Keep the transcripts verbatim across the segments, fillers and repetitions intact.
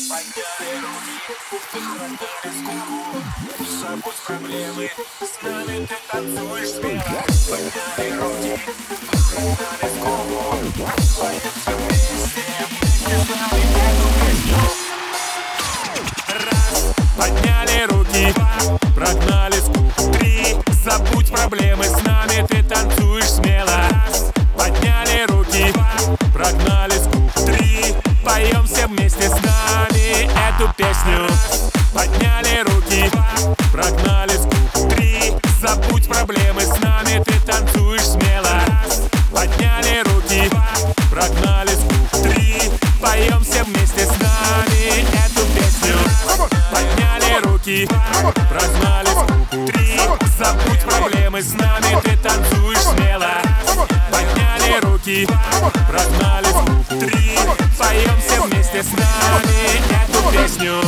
Подняли руки, прогнали скуку. Забудь проблемы, с нами ты танцуешь смело. Подняли руки, прогнали скуку. Поемся вместе, вместе с нами эту песню. Раз, подняли руки, два, прогнали скуку. Три, забудь проблемы, с нами ты танцуешь смело. Раз, подняли руки, два, прогнали скуку. Три, поем все вместе с нами эту песню. Раз, подняли руки, два, прогнали скуку. Три, забудь проблемы, с нами ты танцуешь смело. Раз, подняли руки, два, прогнали скуку. Три, поем все вместе с нами эту песню. Подняли руки, два, прогнали скуку. Три, забудь проблемы, с нами ты танцуешь смело. Подняли руки, два, прогнали скуку. Три, поем все вместе с нами эту песню.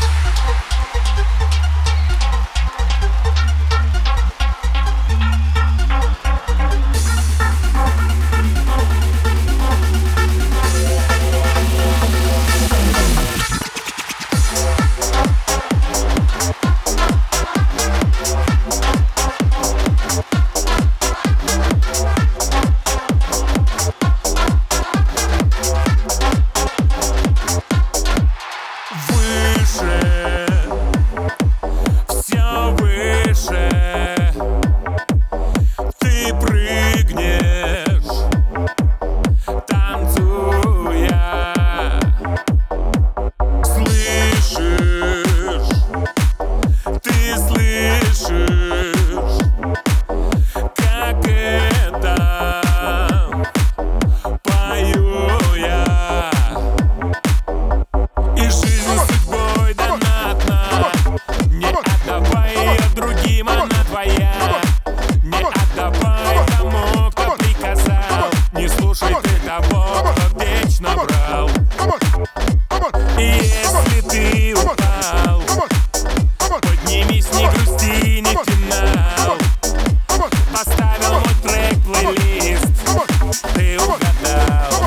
Если ты упал, поднимись, не грусти, не финал. Поставил мой трек в плейлист, ты угадал.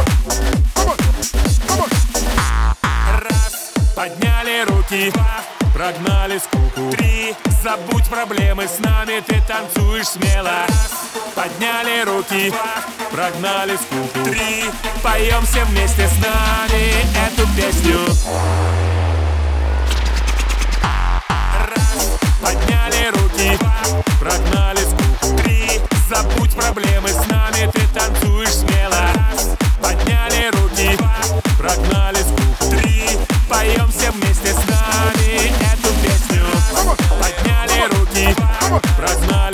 Раз, подняли руки, два, прогнали скуку. Три, забудь проблемы, с нами ты танцуешь смело. Раз, подняли руки, два, прогнали скуку. Три, поем все вместе с нами эту песню. Раз, подняли руки, два, прогнали скуку. Три, забудь проблемы, с нами ты танцуешь смело. Раз, подняли руки, два, прогнали скуку. Три, поем все вместе с нами эту песню. Подняли руки, два, прогнали